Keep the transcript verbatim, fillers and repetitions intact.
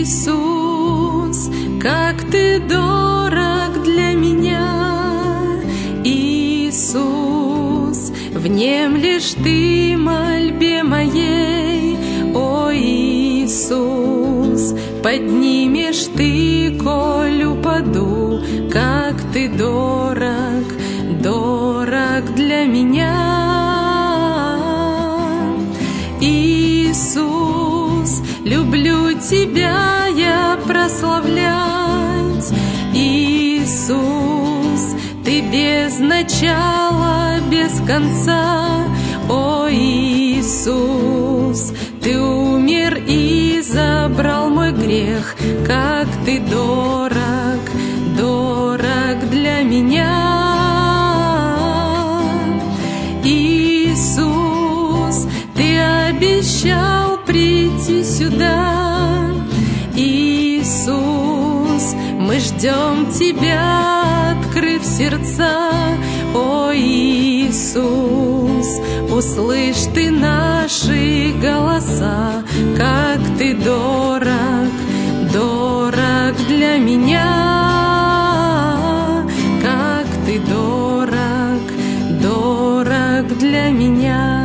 Иисус, как Ты дорог для меня, Иисус, внемлешь Ты мольбе моей, о Иисус, поднимешь Ты, коль упаду, как Ты дорог, дорог для меня. Иисус, люблю Тебя я прославлять, Иисус, Ты без начала, без конца, о Иисус, Ты умер и забрал мой грех, как Ты дорог, дорог для меня. Иисус, Ты обещал прийти сюда, Иисус, мы ждем Тебя, открыв сердца, о Иисус, услышь Ты наши голоса, как Ты дорог, дорог для меня, как Ты дорог, дорог для меня.